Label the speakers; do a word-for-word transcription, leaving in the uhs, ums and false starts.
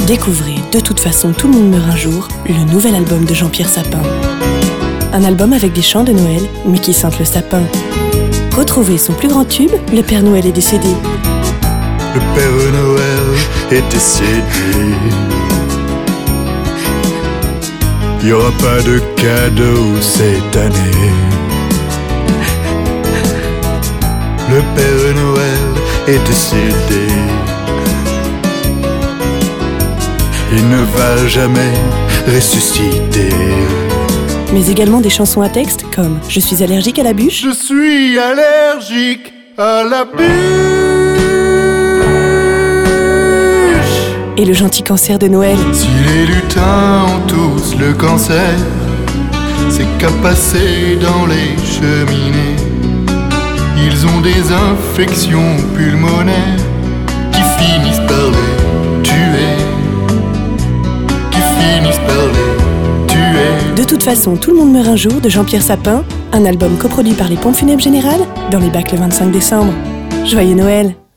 Speaker 1: Découvrez De toute façon tout le monde meurt un jour, le nouvel album de Jean-Pierre Sapin. Un album avec des chants de Noël, mais qui sentent le sapin. Retrouvez son plus grand tube, Le Père Noël est décédé.
Speaker 2: Le Père Noël est décédé. Il n'y aura pas de cadeau cette année. Le Père Noël est décédé. Il ne va jamais ressusciter.
Speaker 1: Mais également des chansons à texte comme « Je suis allergique à la bûche ».
Speaker 2: Je suis allergique à la bûche.
Speaker 1: Et le gentil cancer de Noël.
Speaker 2: Si les lutins ont tous le cancer, c'est qu'à passer dans les cheminées, ils ont des infections pulmonaires qui finissent par les tuer. Qui finissent par les tuer.
Speaker 1: De toute façon, tout le monde meurt un jour de Jean-Pierre Sapin, un album coproduit par les Pompes Funèbres Générales, dans les bacs le vingt-cinq décembre. Joyeux Noël!